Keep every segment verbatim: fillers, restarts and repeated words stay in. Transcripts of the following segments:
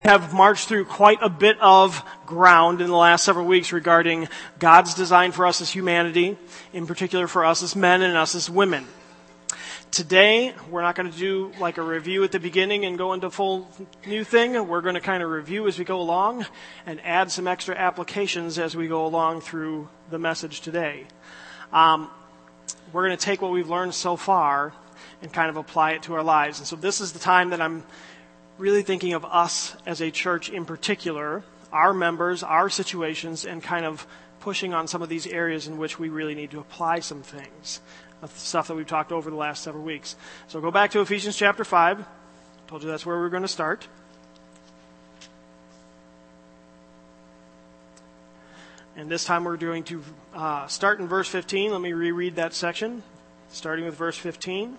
have marched through quite a bit of ground in the last several weeks regarding God's design for us as humanity, in particular for us as men and us as women. Today, we're not going to do like a review at the beginning and go into full new thing. We're going to kind of review as we go along and add some extra applications as we go along through the message today. Um, we're going to take what we've learned so far and kind of apply it to our lives. And so this is the time that I'm really thinking of us as a church in particular, our members, our situations, and kind of pushing on some of these areas in which we really need to apply some things, stuff that we've talked over the last several weeks. So go back to Ephesians chapter five. Told you that's where we're going to start. And this time we're going to uh, start in verse fifteen. Let me reread that section, starting with verse fifteen.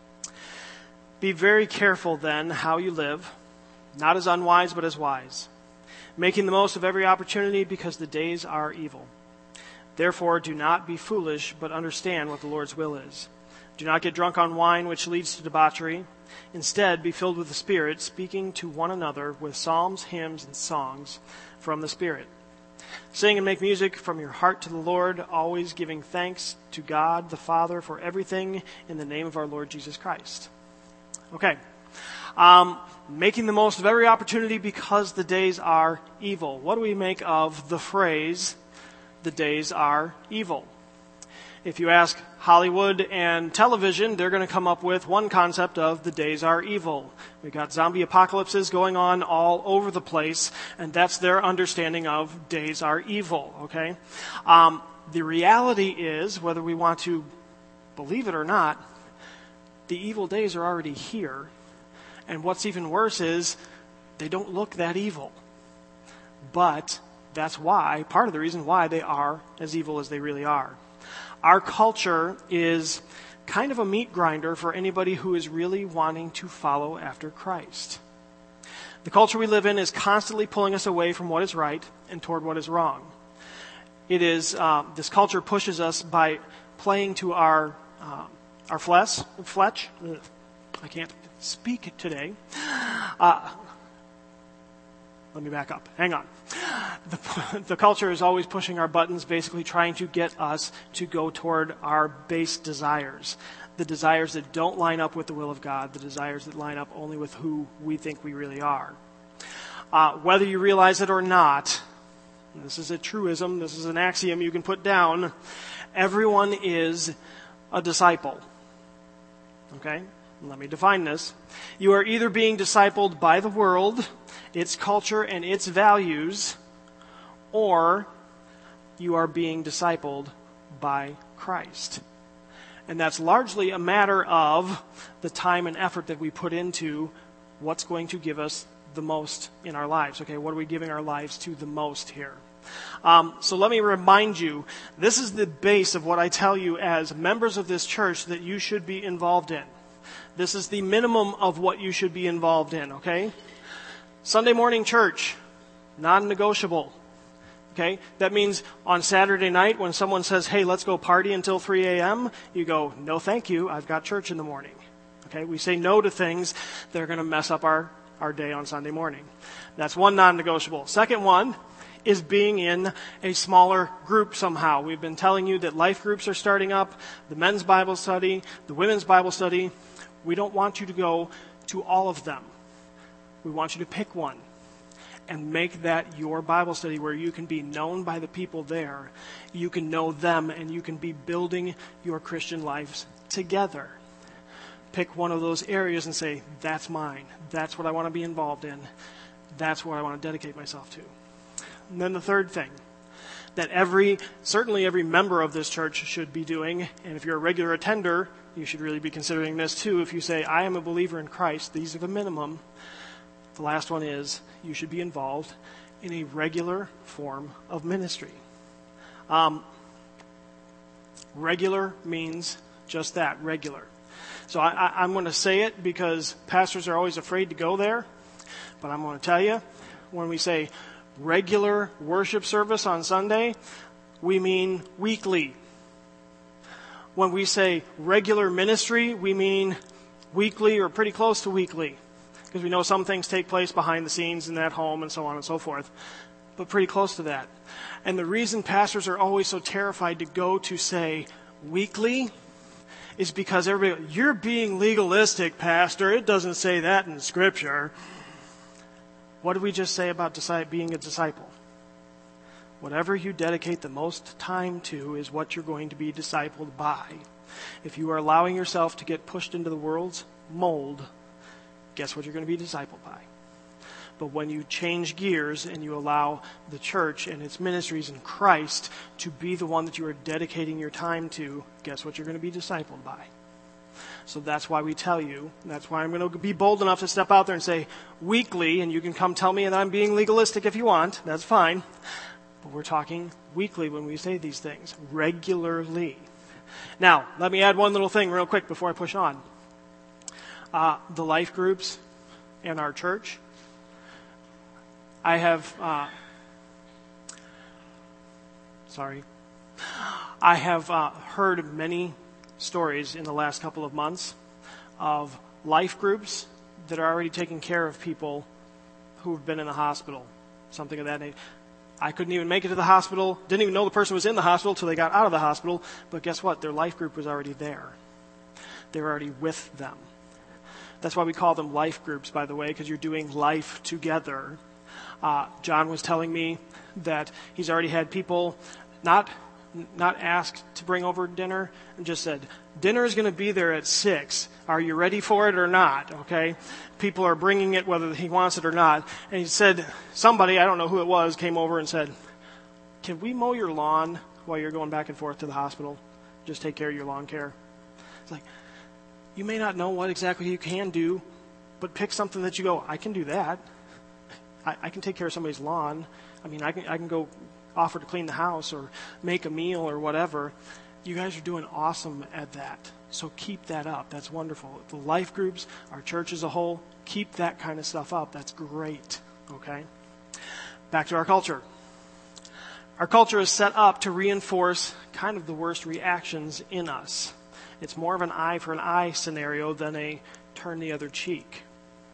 Be very careful then how you live, not as unwise but as wise, making the most of every opportunity because the days are evil. Therefore do not be foolish, but understand what the Lord's will is. Do not get drunk on wine, which leads to debauchery. Instead, be filled with the Spirit, speaking to one another with psalms, hymns, and songs from the Spirit. Sing and make music from your heart to the Lord, always giving thanks to God the Father for everything in the name of our Lord Jesus Christ. Okay. Um, making the most of every opportunity because the days are evil. What do we make of the phrase, the days are evil? If you ask Hollywood and television, they're going to come up with one concept of the days are evil. We've got zombie apocalypses going on all over the place, and that's their understanding of days are evil, okay? Um, the reality is, whether we want to believe it or not, the evil days are already here. And what's even worse is they don't look that evil. But that's why, part of the reason why they are as evil as they really are. Our culture is kind of a meat grinder for anybody who is really wanting to follow after Christ. The culture we live in is constantly pulling us away from what is right and toward what is wrong. It is, uh, this culture pushes us by playing to our uh, Our flesh, fletch, I can't speak today. Uh, let me back up. Hang on. The, the culture is always pushing our buttons, basically trying to get us to go toward our base desires. The desires that don't line up with the will of God, the desires that line up only with who we think we really are. Uh, whether you realize it or not, this is a truism, this is an axiom you can put down, everyone is a disciple. Okay, let me define this. You are either being discipled by the world, its culture, and its values, or you are being discipled by Christ. And that's largely a matter of the time and effort that we put into what's going to give us the most in our lives. Okay, what are we giving our lives to the most here? Um, so let me remind you, this is the base of what I tell you as members of this church that you should be involved in. This is the minimum of what you should be involved in, okay? Sunday morning church, non-negotiable, okay? That means on Saturday night when someone says, hey, let's go party until three a.m., you go, no thank you, I've got church in the morning, okay? We say no to things that are going to mess up our, our day on Sunday morning. That's one non-negotiable. Second one is being in a smaller group somehow. We've been telling you that life groups are starting up, the men's Bible study, the women's Bible study. We don't want you to go to all of them. We want you to pick one and make that your Bible study where you can be known by the people there. You can know them and you can be building your Christian lives together. Pick one of those areas and say, that's mine. That's what I want to be involved in. That's what I want to dedicate myself to. And then the third thing that every, certainly every member of this church should be doing, and if you're a regular attender, you should really be considering this too. If you say, I am a believer in Christ, these are the minimum. The last one is, you should be involved in a regular form of ministry. Um, regular means just that, regular. So I, I, I'm going to say it because pastors are always afraid to go there, but I'm going to tell you, when we say regular worship service on Sunday, we mean weekly. When we say regular ministry, we mean weekly or pretty close to weekly. because we know some things take place behind the scenes in that home and so on and so forth, but pretty close to that. And the reason pastors are always so terrified to go to say weekly is because everybody, you're being legalistic, pastor. It doesn't say that in Scripture. What did we just say about being a disciple? Whatever you dedicate the most time to is what you're going to be discipled by. If you are allowing yourself to get pushed into the world's mold, guess what you're going to be discipled by? But when you change gears and you allow the church and its ministries in Christ to be the one that you are dedicating your time to, guess what you're going to be discipled by? So that's why we tell you, and that's why I'm going to be bold enough to step out there and say weekly, and you can come tell me that I'm being legalistic if you want. That's fine. But we're talking weekly when we say these things, regularly. Now, let me add one little thing real quick before I push on. Uh, the life groups in our church, I have, uh, sorry, I have uh, heard many stories in the last couple of months of life groups that are already taking care of people who have been in the hospital, something of that nature. I couldn't even make it to the hospital, didn't even know the person was in the hospital until they got out of the hospital, but guess what? Their life group was already there. They were already with them. That's why we call them life groups, by the way, because you're doing life together. Uh, John was telling me that he's already had people not not asked to bring over dinner and just said, dinner is going to be there at six. Are you ready for it or not? Okay. People are bringing it whether he wants it or not. And he said, somebody, I don't know who it was, came over and said, can we mow your lawn while you're going back and forth to the hospital? Just take care of your lawn care. It's like, you may not know what exactly you can do, but pick something that you go, I can do that. I, I can take care of somebody's lawn. I mean, I can I can go offer to clean the house or make a meal or whatever. You guys are doing awesome at that. So keep that up. That's wonderful. The life groups, our church as a whole, keep that kind of stuff up. That's great. Okay? Back to our culture. Our culture is set up to reinforce kind of the worst reactions in us. It's more of an eye for an eye scenario than a turn the other cheek.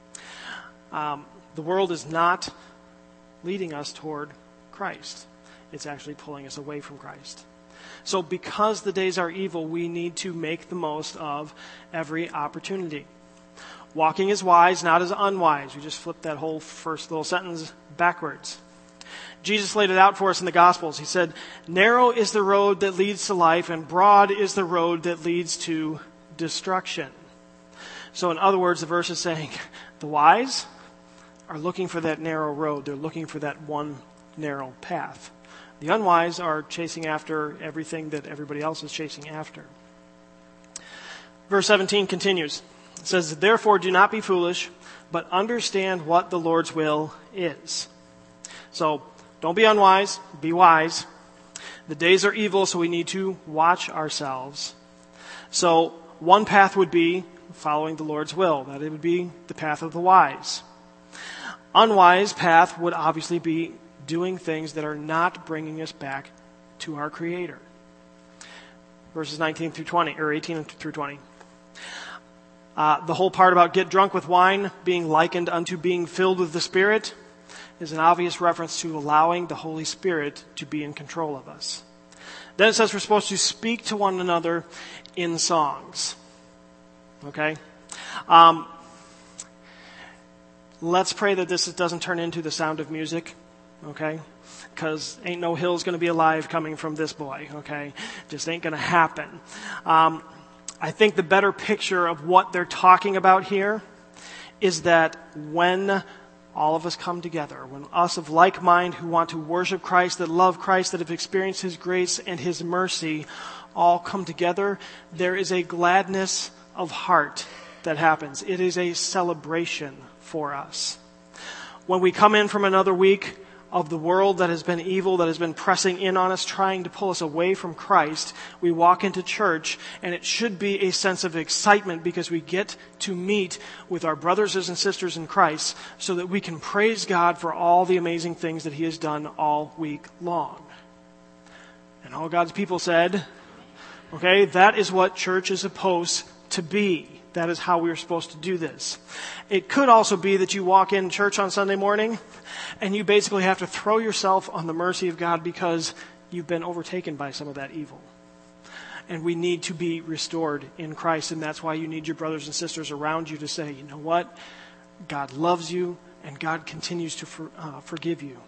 Um, the world is not leading us toward Christ. It's actually pulling us away from Christ. So because the days are evil, we need to make the most of every opportunity. Walking as wise, not as unwise. We just flipped that whole first little sentence backwards. Jesus laid it out for us in the Gospels. He said, narrow is the road that leads to life, and broad is the road that leads to destruction. So in other words, the verse is saying, the wise are looking for that narrow road. They're looking for that one narrow path. The unwise are chasing after everything that everybody else is chasing after. Verse seventeen continues. It says, therefore do not be foolish, but understand what the Lord's will is. So don't be unwise, be wise. The days are evil, so we need to watch ourselves. So one path would be following the Lord's will. That it would be the path of the wise. Unwise path would obviously be doing things that are not bringing us back to our Creator. Verses nineteen through twenty, or eighteen through twenty. Uh, the whole part about get drunk with wine being likened unto being filled with the Spirit is an obvious reference to allowing the Holy Spirit to be in control of us. Then it says we're supposed to speak to one another in songs. Okay? Um, let's pray that this doesn't turn into the Sound of Music. Okay? Because ain't no hill's going to be alive coming from this boy. Okay? Just ain't going to happen. Um, I think the better picture of what they're talking about here is that when all of us come together, when us of like mind who want to worship Christ, that love Christ, that have experienced His grace and His mercy, all come together, there is a gladness of heart that happens. It is a celebration for us. When we come in from another week of the world that has been evil, that has been pressing in on us, trying to pull us away from Christ, we walk into church, and it should be a sense of excitement because we get to meet with our brothers and sisters in Christ so that we can praise God for all the amazing things that He has done all week long. And all God's people said, okay, that is what church is supposed to be. That is how we are supposed to do this. It could also be that you walk in church on Sunday morning and you basically have to throw yourself on the mercy of God because you've been overtaken by some of that evil. And we need to be restored in Christ, and that's why you need your brothers and sisters around you to say, you know what? God loves you, and God continues to for, uh, forgive you.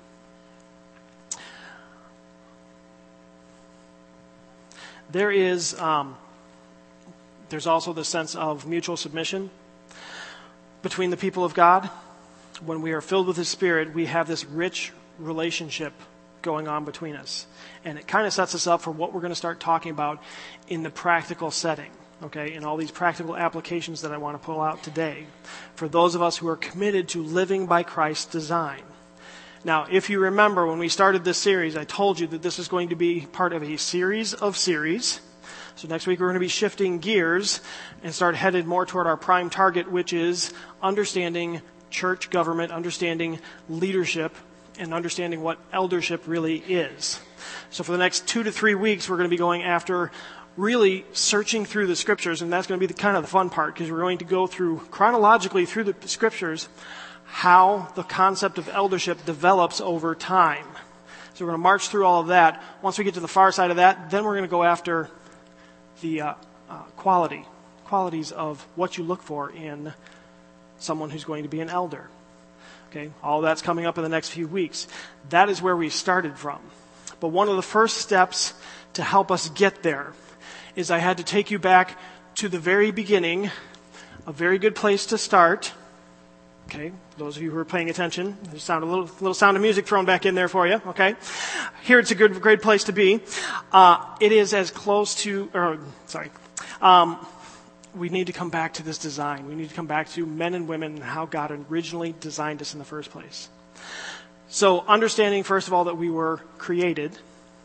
There is... Um, There's also the sense of mutual submission between the people of God. When we are filled with His Spirit, we have this rich relationship going on between us. And it kind of sets us up for what we're going to start talking about in the practical setting, okay, in all these practical applications that I want to pull out today for those of us who are committed to living by Christ's design. Now, if you remember when we started this series, I told you that this is going to be part of a series of series. So next week we're going to be shifting gears and start headed more toward our prime target, which is understanding church government, understanding leadership, and understanding what eldership really is. So for the next two to three weeks, we're going to be going after really searching through the scriptures, and that's going to be the kind of the fun part, because we're going to go through chronologically through the scriptures how the concept of eldership develops over time. So we're going to march through all of that. Once we get to the far side of that, then we're going to go after the uh, uh, quality, qualities of what you look for in someone who's going to be an elder. Okay, all that's coming up in the next few weeks. That is where we started from. But one of the first steps to help us get there is I had to take you back to the very beginning, a very good place to start. Okay, those of you who are paying attention, there's sound a little, little sound of music thrown back in there for you. Okay, here it's a good, great place to be. Uh, it is as close to, or sorry, um, we need to come back to this design. We need to come back to men and women and how God originally designed us in the first place. So, understanding first of all that we were created,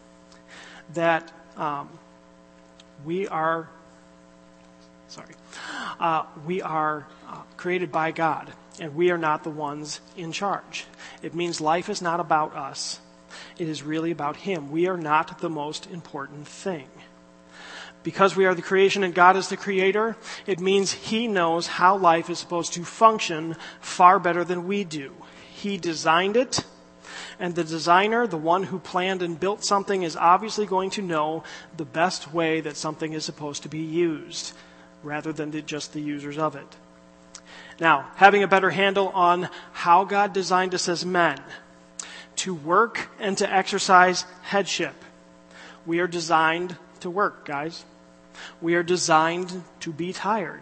that um, we are, sorry, uh, we are uh, created by God. And we are not the ones in charge. It means life is not about us. It is really about Him. We are not the most important thing. Because we are the creation and God is the creator, it means He knows how life is supposed to function far better than we do. He designed it, and the designer, the one who planned and built something, is obviously going to know the best way that something is supposed to be used, rather than just the users of it. Now, having a better handle on how God designed us as men to work and to exercise headship. We are designed to work, guys. We are designed to be tired.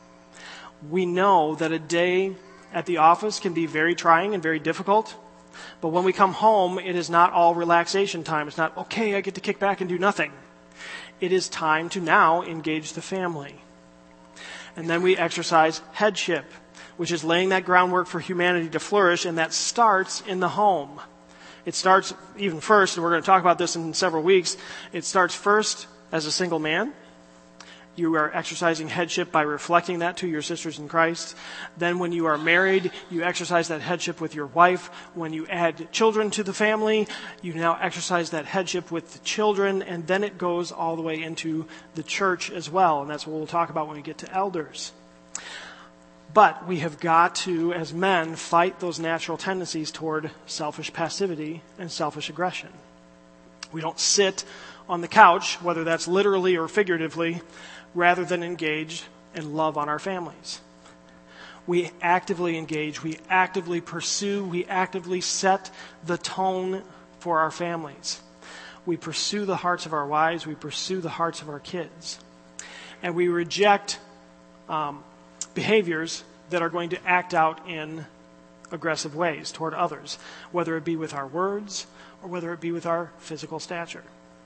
We know that a day at the office can be very trying and very difficult, but when we come home, it is not all relaxation time. It's not, okay, I get to kick back and do nothing. It is time to now engage the family. And then we exercise headship, which is laying that groundwork for humanity to flourish, and that starts in the home. It starts even first, and we're going to talk about this in several weeks, it starts first as a single man. You are exercising headship by reflecting that to your sisters in Christ. Then when you are married, you exercise that headship with your wife. When you add children to the family, you now exercise that headship with the children, and then it goes all the way into the church as well, and that's what we'll talk about when we get to elders. But we have got to, as men, fight those natural tendencies toward selfish passivity and selfish aggression. We don't sit on the couch, whether that's literally or figuratively, rather than engage and love on our families. We actively engage, we actively pursue, we actively set the tone for our families. We pursue the hearts of our wives, we pursue the hearts of our kids. And we reject um, behaviors that are going to act out in aggressive ways toward others, whether it be with our words or whether it be with our physical stature.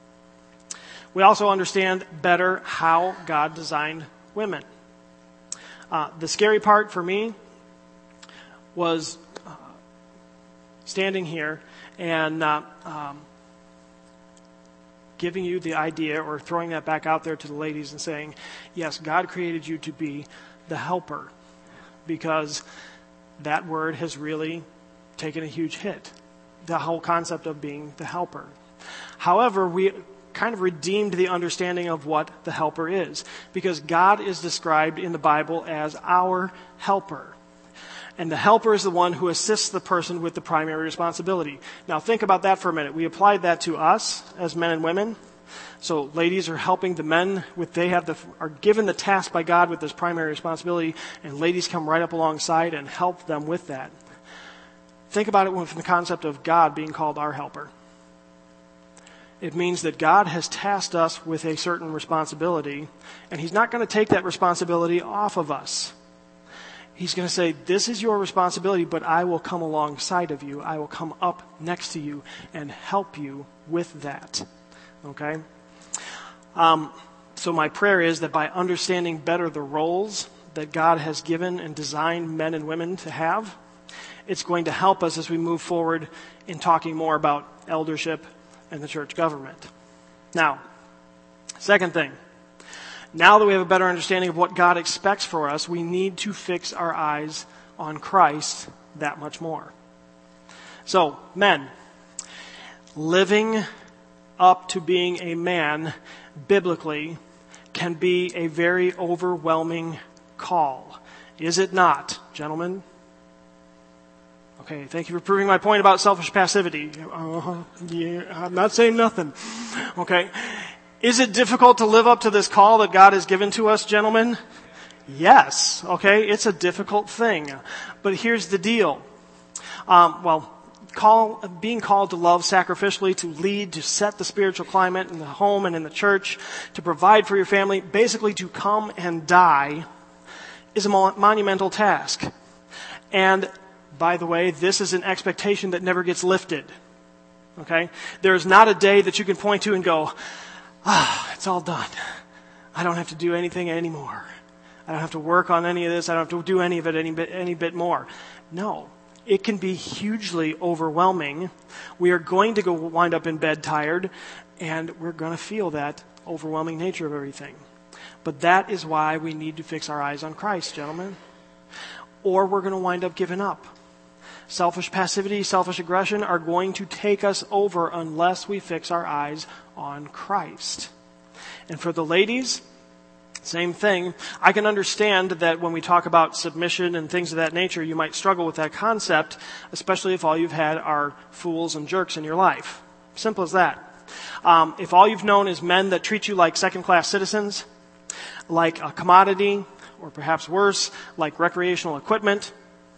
We also understand better how God designed women. Uh, the scary part for me was uh, standing here and uh, um, giving you the idea or throwing that back out there to the ladies and saying, yes, God created you to be the helper, because that word has really taken a huge hit, the whole concept of being the helper. However, we kind of redeemed the understanding of what the helper is, because God is described in the Bible as our helper. And the helper is the one who assists the person with the primary responsibility. Now think about that for a minute. We applied that to us as men and women. So ladies are helping the men with, they have the, are given the task by God with this primary responsibility, and ladies come right up alongside and help them with that. Think about it from the concept of God being called our helper. It means that God has tasked us with a certain responsibility, and He's not going to take that responsibility off of us. He's going to say, this is your responsibility, but I will come alongside of you. I will come up next to you and help you with that. Okay? Um, so my prayer is that by understanding better the roles that God has given and designed men and women to have, it's going to help us as we move forward in talking more about eldership and the church government. Now, second thing. Now that we have a better understanding of what God expects for us, we need to fix our eyes on Christ that much more. So, men, living up to being a man biblically can be a very overwhelming call. Is it not, gentlemen? Okay, thank you for proving my point about selfish passivity. Uh, yeah, I'm not saying nothing. Okay. Is it difficult to live up to this call that God has given to us, gentlemen? Yes. Okay, it's a difficult thing. But here's the deal. Um, well, call, being called to love sacrificially, to lead, to set the spiritual climate in the home and in the church, to provide for your family, basically to come and die, is a monumental task. And by the way, this is an expectation that never gets lifted. Okay? There is not a day that you can point to and go, ah, it's all done. I don't have to do anything anymore. I don't have to work on any of this. I don't have to do any of it any bit, any bit more. No. It can be hugely overwhelming. We are going to go wind up in bed tired, and we're going to feel that overwhelming nature of everything. But that is why we need to fix our eyes on Christ, gentlemen. Or we're going to wind up giving up. Selfish passivity, selfish aggression are going to take us over unless we fix our eyes on Christ. And for the ladies, same thing. I can understand that when we talk about submission and things of that nature, you might struggle with that concept, especially if all you've had are fools and jerks in your life. Simple as that. Um, if all you've known is men that treat you like second-class citizens, like a commodity, or perhaps worse, like recreational equipment,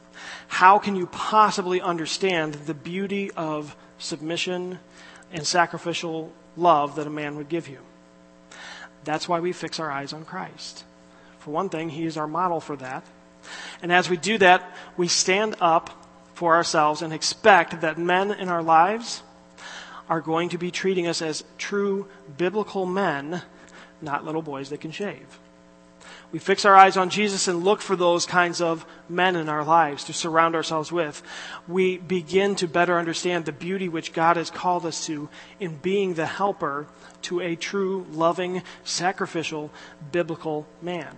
how can you possibly understand the beauty of submission and sacrificial love that a man would give you? That's why we fix our eyes on Christ. For one thing, He is our model for that. And as we do that, we stand up for ourselves and expect that men in our lives are going to be treating us as true biblical men, not little boys that can shave. We fix our eyes on Jesus and look for those kinds of men in our lives to surround ourselves with. We begin to better understand the beauty which God has called us to in being the helper to a true, loving, sacrificial, biblical man.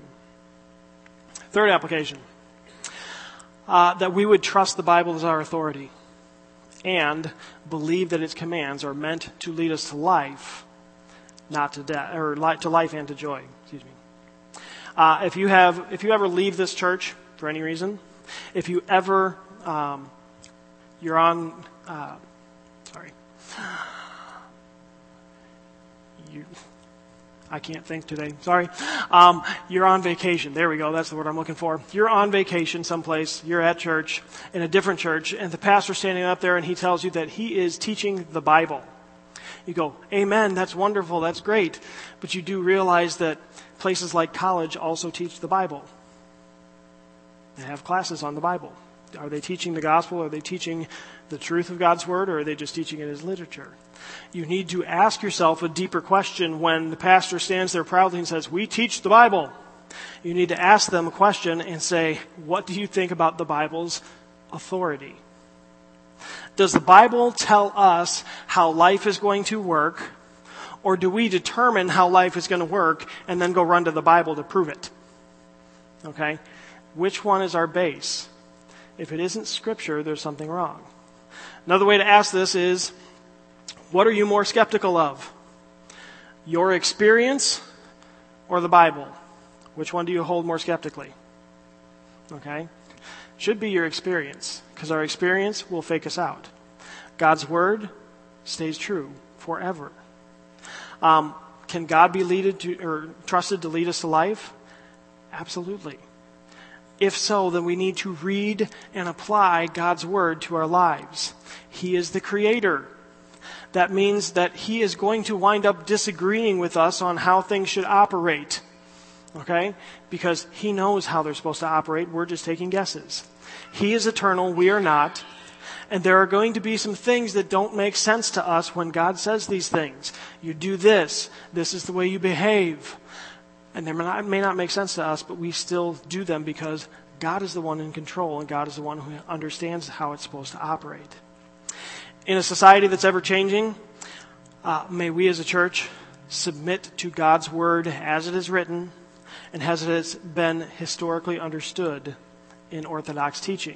Third application, uh, that we would trust the Bible as our authority and believe that its commands are meant to lead us to life, not to death, or li- to life and to joy. Excuse me. Uh, if you have, if you ever leave this church for any reason, if you ever, um, you're on, uh, sorry, you, I can't think today. Sorry, um, you're on vacation. There we go. That's the word I'm looking for. You're on vacation someplace. You're at church in a different church, and the pastor's standing up there, and he tells you that he is teaching the Bible. You go, amen, that's wonderful, that's great. But you do realize that places like college also teach the Bible. They have classes on the Bible. Are they teaching the gospel? Are they teaching the truth of God's word? Or are they just teaching it as literature? You need to ask yourself a deeper question when the pastor stands there proudly and says, we teach the Bible. You need to ask them a question and say, what do you think about the Bible's authority? Does the Bible tell us how life is going to work, or do we determine how life is going to work and then go run to the Bible to prove it? Okay? Which one is our base? If it isn't Scripture, there's something wrong. Another way to ask this is, what are you more skeptical of? Your experience or the Bible? Which one do you hold more skeptically? Okay? Should be your experience, because our experience will fake us out. God's word stays true forever. Um, can God be leaded to, or trusted to lead us to life? Absolutely. If so, then we need to read and apply God's word to our lives. He is the creator. That means that he is going to wind up disagreeing with us on how things should operate. Okay? Because he knows how they're supposed to operate. We're just taking guesses. He is eternal. We are not. And there are going to be some things that don't make sense to us when God says these things. You do this. This is the way you behave. And they may not, may not make sense to us, but we still do them because God is the one in control and God is the one who understands how it's supposed to operate. In a society that's ever changing, uh, may we as a church submit to God's word as it is written and as it has been historically understood in Orthodox teaching.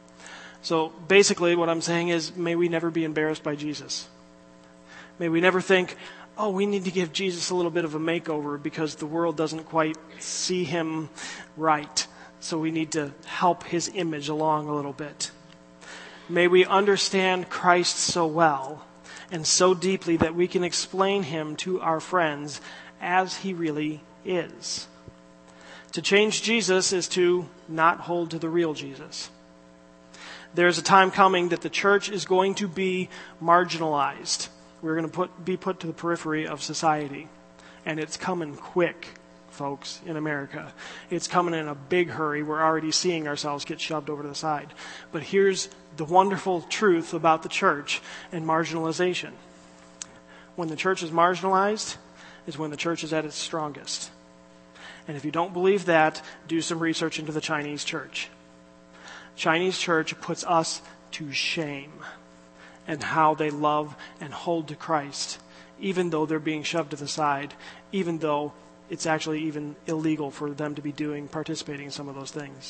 So basically what I'm saying is, may we never be embarrassed by Jesus. May we never think, oh, we need to give Jesus a little bit of a makeover because the world doesn't quite see him right. So we need to help his image along a little bit. May we understand Christ so well and so deeply that we can explain him to our friends as he really is. To change Jesus is to not hold to the real Jesus. There's a time coming that the church is going to be marginalized. We're going to put, be put to the periphery of society. And it's coming quick, folks, in America. It's coming in a big hurry. We're already seeing ourselves get shoved over to the side. But here's the wonderful truth about the church and marginalization. When the church is marginalized is when the church is at its strongest. And if you don't believe that, do some research into the Chinese church. Chinese church puts us to shame and how they love and hold to Christ, even though they're being shoved to the side, even though it's actually even illegal for them to be doing, participating in some of those things.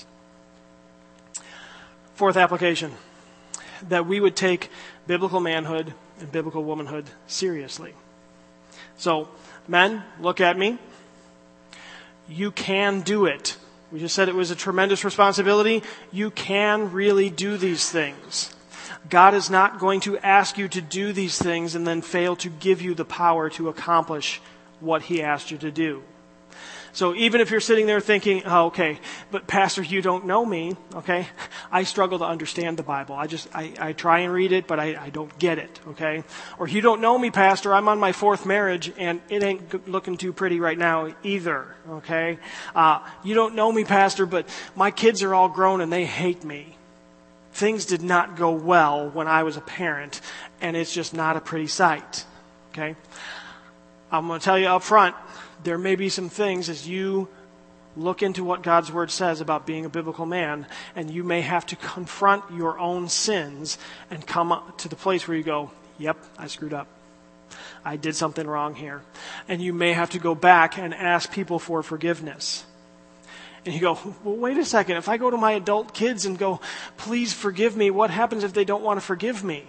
Fourth application, that we would take biblical manhood and biblical womanhood seriously. So, men, look at me. You can do it. We just said it was a tremendous responsibility. You can really do these things. God is not going to ask you to do these things and then fail to give you the power to accomplish what he asked you to do. So even if you're sitting there thinking, oh, okay, but Pastor, you don't know me, okay? I struggle to understand the Bible. I just, I, I try and read it, but I, I don't get it, okay? Or you don't know me, Pastor, I'm on my fourth marriage, and it ain't looking too pretty right now either, okay? Uh, you don't know me, Pastor, but my kids are all grown and they hate me. Things did not go well when I was a parent, and it's just not a pretty sight, okay? I'm going to tell you up front, there may be some things as you look into what God's word says about being a biblical man, and you may have to confront your own sins and come up to the place where you go, yep, I screwed up. I did something wrong here. And you may have to go back and ask people for forgiveness. And you go, well, wait a second. If I go to my adult kids and go, please forgive me, what happens if they don't want to forgive me?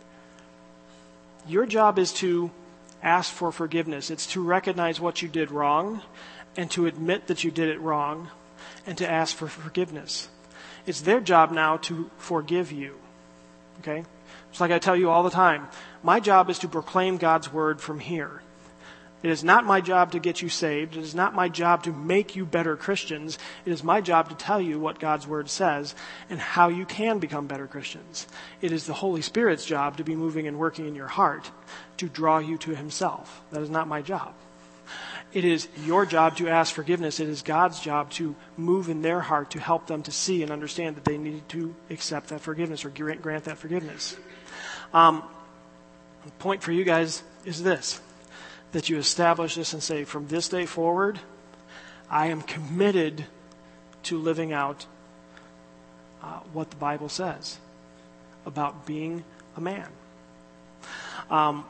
Your job is to ask for forgiveness. It's to recognize what you did wrong and to admit that you did it wrong and to ask for forgiveness. It's their job now to forgive you. Okay? It's like I tell you all the time. My job is to proclaim God's word from here. It is not my job to get you saved. It is not my job to make you better Christians. It is my job to tell you what God's word says and how you can become better Christians. It is the Holy Spirit's job to be moving and working in your heart to draw you to himself. That is not my job. It is your job to ask forgiveness. It is God's job to move in their heart to help them to see and understand that they need to accept that forgiveness or grant that forgiveness. Um, the point for you guys is this. That you establish this and say, from this day forward, I am committed to living out uh, what the Bible says about being a man. Um,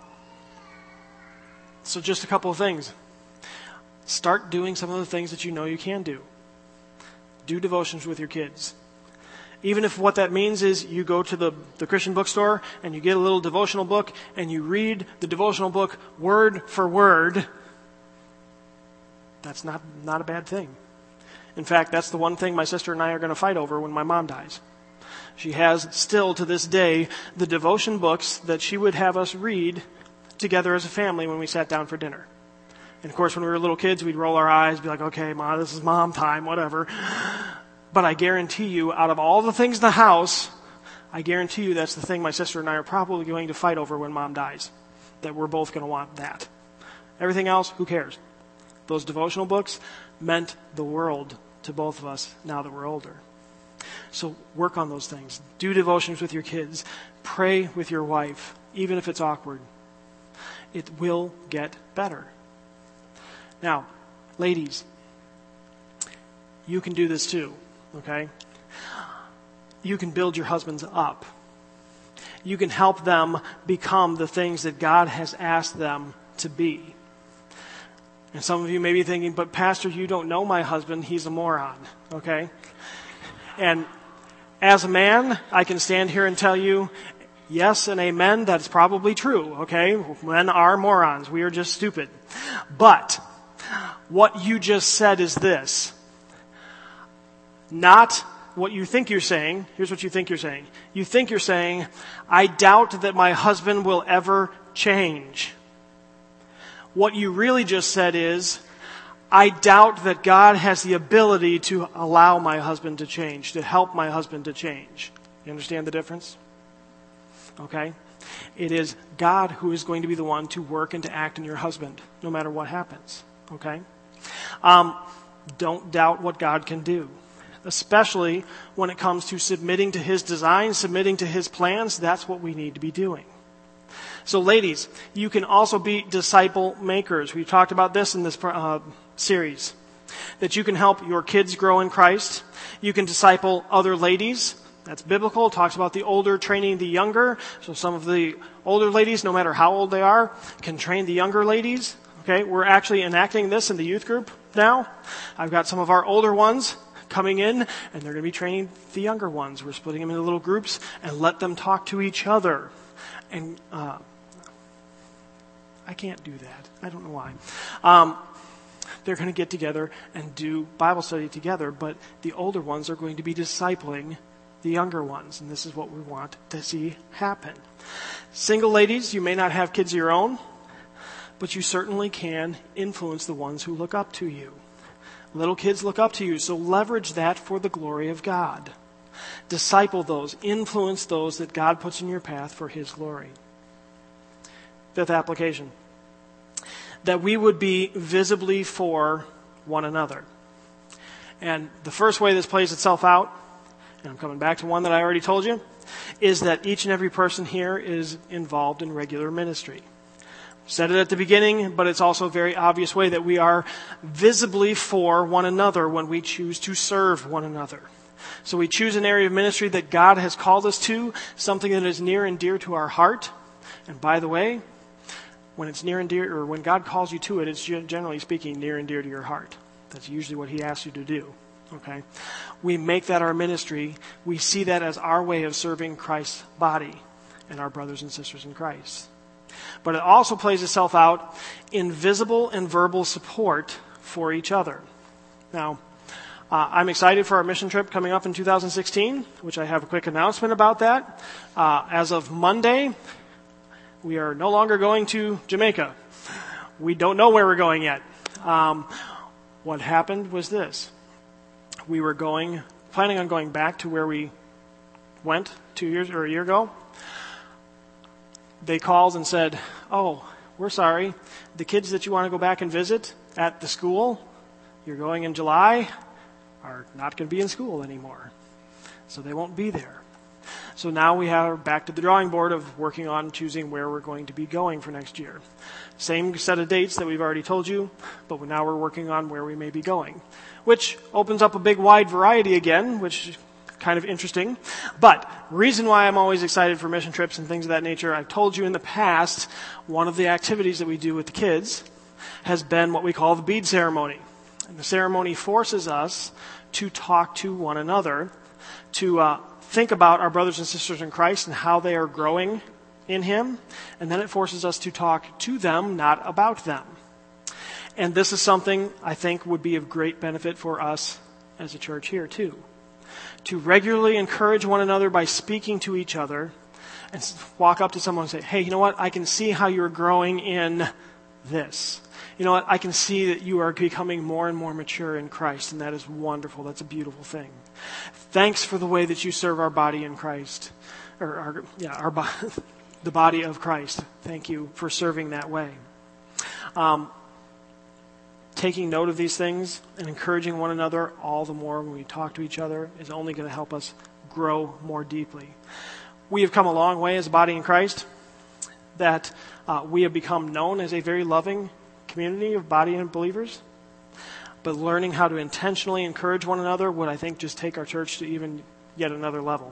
so just a couple of things. Start doing some of the things that you know you can do. Do devotions with your kids. Even if what that means is you go to the, the Christian bookstore and you get a little devotional book and you read the devotional book word for word, That's not, not a bad thing. In fact, that's the one thing my sister and I are going to fight over when my mom dies. She has still to this day the devotion books that she would have us read together as a family when we sat down for dinner. And of course, when we were little kids, we'd roll our eyes, be like, okay, Ma, this is mom time, whatever. But I guarantee you, out of all the things in the house, I guarantee you that's the thing my sister and I are probably going to fight over when mom dies. That we're both going to want that. Everything else, who cares? Those devotional books meant the world to both of us now that we're older. So work on those things. Do devotions with your kids. Pray with your wife, even if it's awkward. It will get better. Now, ladies, you can do this too, okay? You can build your husbands up. You can help them become the things that God has asked them to be. And some of you may be thinking, but Pastor, you don't know my husband. He's a moron, okay? And as a man, I can stand here and tell you, yes and amen, that's probably true, okay? Men are morons. We are just stupid. But what you just said is this. Not what you think you're saying. Here's what you think you're saying. You think you're saying, I doubt that my husband will ever change. What you really just said is, I doubt that God has the ability to allow my husband to change, to help my husband to change. You understand the difference? Okay? It is God who is going to be the one to work and to act in your husband, no matter what happens. Okay? Um, don't doubt what God can do. Especially when it comes to submitting to His design, submitting to His plans. That's what we need to be doing. So ladies, you can also be disciple makers. We've talked about this in this uh, series. That you can help your kids grow in Christ. You can disciple other ladies. That's biblical. It talks about the older training the younger. So some of the older ladies, no matter how old they are, can train the younger ladies. Okay, we're actually enacting this in the youth group now. I've got some of our older ones coming in, and they're going to be training the younger ones. We're splitting them into little groups and let them talk to each other. And uh, I can't do that. I don't know why. Um, they're going to get together and do Bible study together, but the older ones are going to be discipling the younger ones, and this is what we want to see happen. Single ladies, you may not have kids of your own, but you certainly can influence the ones who look up to you. Little kids look up to you, so leverage that for the glory of God. Disciple those, influence those that God puts in your path for His glory. Fifth application. That we would be visibly for one another. And the first way this plays itself out, and I'm coming back to one that I already told you, is that each and every person here is involved in regular ministry. Said it at the beginning, but it's also a very obvious way that we are visibly for one another when we choose to serve one another. So we choose an area of ministry that God has called us to, something that is near and dear to our heart. And by the way, when it's near and dear, or when God calls you to it, it's generally speaking near and dear to your heart. That's usually what He asks you to do. Okay? We make that our ministry. We see that as our way of serving Christ's body and our brothers and sisters in Christ. But it also plays itself out in visible and verbal support for each other. Now, uh, I'm excited for our mission trip coming up in two thousand sixteen, which I have a quick announcement about that. Uh, as of Monday, we are no longer going to Jamaica. We don't know where we're going yet. Um, what happened was this. We were going, planning on going back to where we went two years or a year ago. They called and said, oh, we're sorry. The kids that you want to go back and visit at the school, you're going in July, are not going to be in school anymore. So they won't be there. So now we have back to the drawing board of working on choosing where we're going to be going for next year. Same set of dates that we've already told you, but now we're working on where we may be going, which opens up a big wide variety again, which kind of interesting. But reason why I'm always excited for mission trips and things of that nature, I've told you in the past, one of the activities that we do with the kids has been what we call the bead ceremony. And the ceremony forces us to talk to one another, to uh, think about our brothers and sisters in Christ and how they are growing in Him. And then it forces us to talk to them, not about them. And this is something I think would be of great benefit for us as a church here too. To regularly encourage one another by speaking to each other and walk up to someone and say, hey, you know what? I can see how you're growing in this. You know what? I can see that you are becoming more and more mature in Christ, and that is wonderful. That's a beautiful thing. Thanks for the way that you serve our body in Christ, or our, yeah, our bo- the body of Christ. Thank you for serving that way. Um, taking note of these things and encouraging one another all the more when we talk to each other is only going to help us grow more deeply. We have come a long way as a body in Christ, that uh, we have become known as a very loving community of body and believers. But learning how to intentionally encourage one another would, I think, just take our church to even yet another level.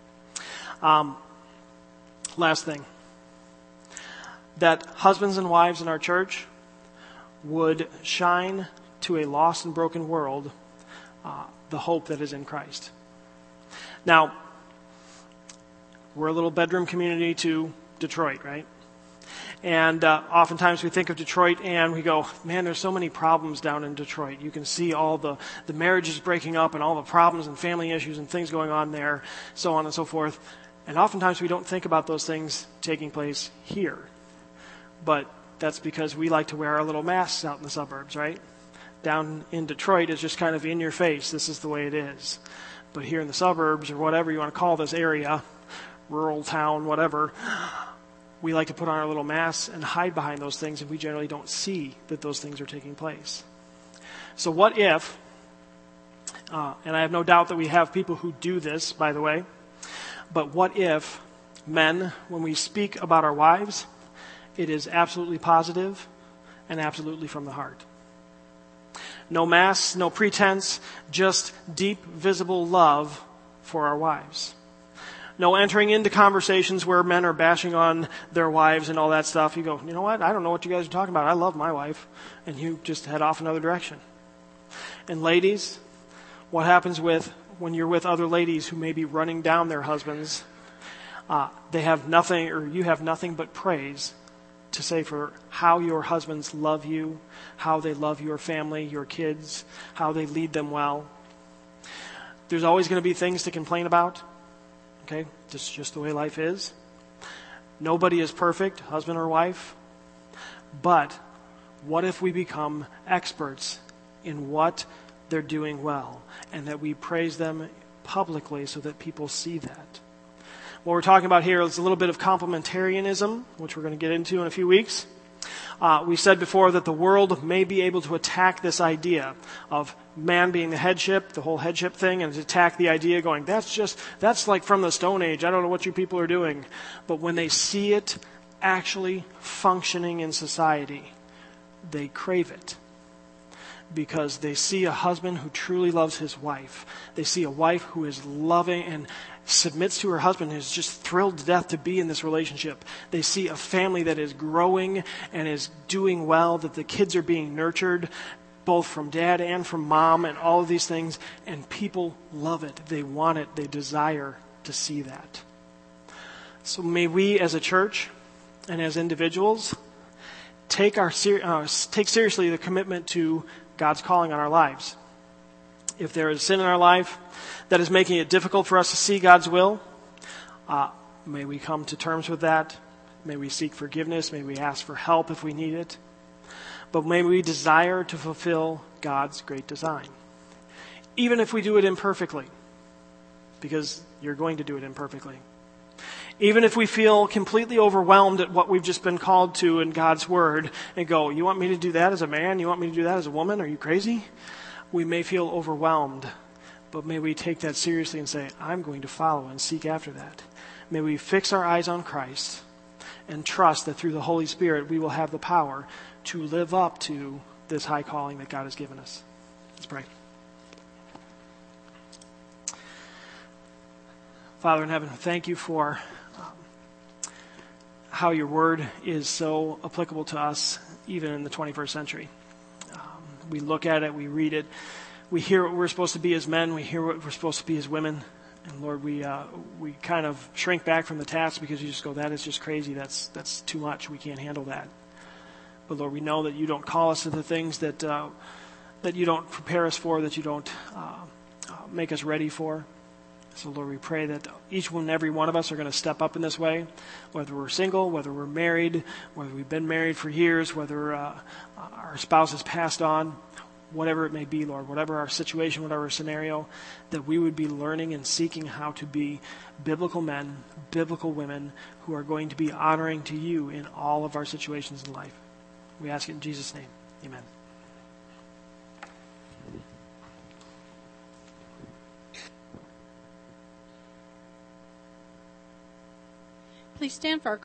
Um, last thing. That husbands and wives in our church would shine to a lost and broken world uh, the hope that is in Christ. Now, we're a little bedroom community to Detroit, right? And uh, oftentimes we think of Detroit and we go, man, there's so many problems down in Detroit. You can see all the, the marriages breaking up and all the problems and family issues and things going on there, so on and so forth. And oftentimes we don't think about those things taking place here. But that's because we like to wear our little masks out in the suburbs, right? Down in Detroit, it's just kind of in your face. This is the way it is. But here in the suburbs, or whatever you want to call this area, rural town, whatever, we like to put on our little masks and hide behind those things, and we generally don't see that those things are taking place. So what if, uh, and I have no doubt that we have people who do this, by the way, but what if men, when we speak about our wives, it is absolutely positive and absolutely from the heart? No masks, no pretense, just deep, visible love for our wives. No entering into conversations where men are bashing on their wives and all that stuff. You go, you know what? I don't know what you guys are talking about. I love my wife. And you just head off another direction. And ladies, what happens with when you're with other ladies who may be running down their husbands? Uh, they have nothing, or you have nothing but praise to say for how your husbands love you, how they love your family, your kids, how they lead them well. There's always going to be things to complain about. Okay, this is just the way life is. Nobody is perfect, husband or wife. But what if we become experts in what they're doing well, and that we praise them publicly so that people see that? What we're talking about here is a little bit of complementarianism, which we're going to get into in a few weeks. Uh, we said before that the world may be able to attack this idea of man being the headship, the whole headship thing, and to attack the idea going, that's just, that's like from the Stone Age. I don't know what you people are doing. But when they see it actually functioning in society, they crave it. Because they see a husband who truly loves his wife. They see a wife who is loving and submits to her husband and is just thrilled to death to be in this relationship. They see a family that is growing and is doing well, that the kids are being nurtured, both from dad and from mom, and all of these things, and people love it. They want it. They desire to see that. So may we as a church and as individuals take our ser- uh, take seriously the commitment to God's calling on our lives. If there is sin in our life that is making it difficult for us to see God's will, uh, may we come to terms with that. May we seek forgiveness. May we ask for help if we need it. But may we desire to fulfill God's great design. Even if we do it imperfectly, because you're going to do it imperfectly. Even if we feel completely overwhelmed at what we've just been called to in God's Word and go, you want me to do that as a man? You want me to do that as a woman? Are you crazy? We may feel overwhelmed, but may we take that seriously and say, I'm going to follow and seek after that. May we fix our eyes on Christ and trust that through the Holy Spirit we will have the power to live up to this high calling that God has given us. Let's pray. Father in heaven, thank you for how your word is so applicable to us, even in the twenty-first century. Um, we look at it, we read it, we hear what we're supposed to be as men, we hear what we're supposed to be as women, and Lord, we uh, we kind of shrink back from the task because you just go, that is just crazy, that's that's too much, we can't handle that. But Lord, we know that you don't call us to the things that uh, that you don't prepare us for, that you don't uh, uh, make us ready for. So Lord, we pray that each one and every one of us are going to step up in this way, whether we're single, whether we're married, whether we've been married for years, whether uh, our spouse has passed on, whatever it may be, Lord, whatever our situation, whatever our scenario, that we would be learning and seeking how to be biblical men, biblical women who are going to be honoring to you in all of our situations in life. We ask it in Jesus' name. Amen. Please stand for our